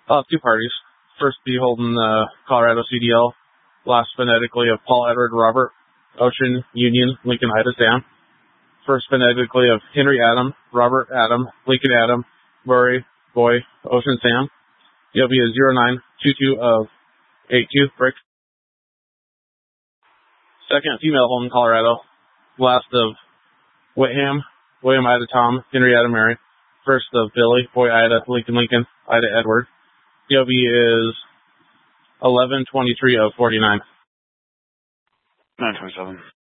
Two parties. First be holding the Colorado CDL, last phonetically of Paul Edward Robert, Ocean Union, Lincoln Ida Sam. First phonetically of Henry Adam, Robert Adam, Lincoln Adam, Murray, Boy, Ocean Sam. DOB is 0922 of 82, break. Second female holding Colorado, last of Whitham, William Ida Tom, Henry Ida Mary. First of Billy, Boy Ida, Lincoln Ida Edward. DOB is 1123 of 49. 927.